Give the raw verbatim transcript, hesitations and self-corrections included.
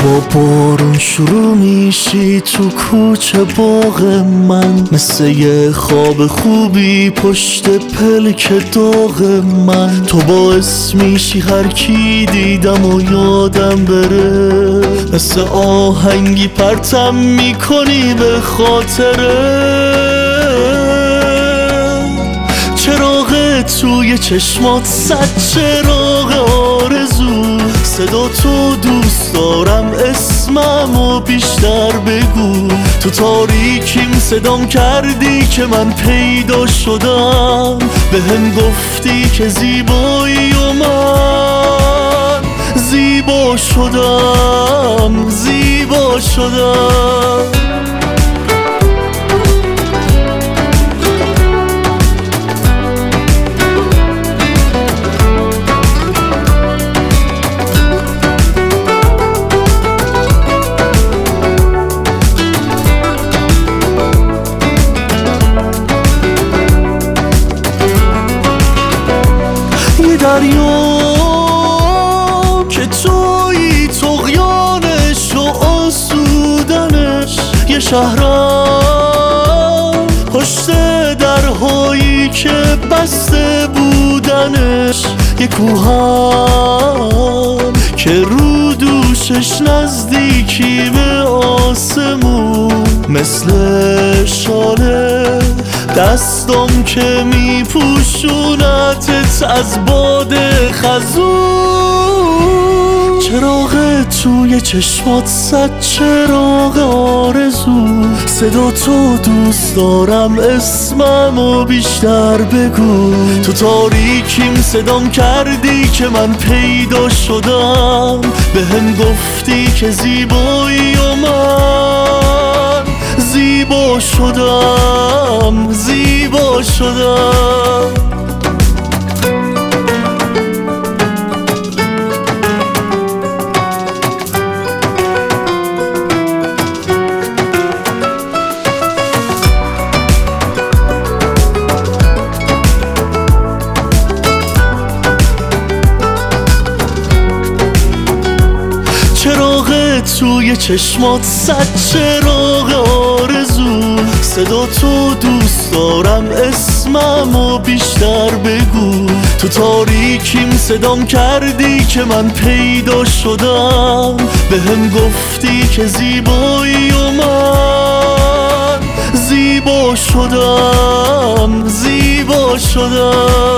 با بارون شروع میشی تو کوچه باغ من، مثل یه خواب خوبی پشت پلک داغ من. تو باعث میشی هر کی دیدم و یادم بره، مثل آهنگی پرتم میکنی به خاطره. چراغ توی چشمات صد چراغ آرزو، صدا تو دوست دارم اسممو بیشتر بگو. تو تاریکیم صدام کردی که من پیدا شدم، به هم گفتی که زیبایی و من زیبا شدم، زیبا شدم. دریا که توی طغیانش و آسودنش، یه شهرم پشت درهایی که بسته بودنش، یه کوهم که رو دوشش نزدیکی به آسمون، مثل شاله دستم که میپوشونتت از باد خزون. چراغ توی چشمات صد چراغ آرزو، صدا تو دوست دارم اسممو بیشتر بگو. تو تاریکیم صدام کردی که من پیدا شدم، به هم گفتی که زیبایی و من زیبا شدم، زیبا شدم. چراغ توی چشمات صد چراغ آرزو، صدا تو دوست دارم اسممو بیشتر بگو. تو تاریکیم صدام کردی که من پیدا شدم، به هم گفتی که زیبایی و من زیبا شدم، زیبا شدم.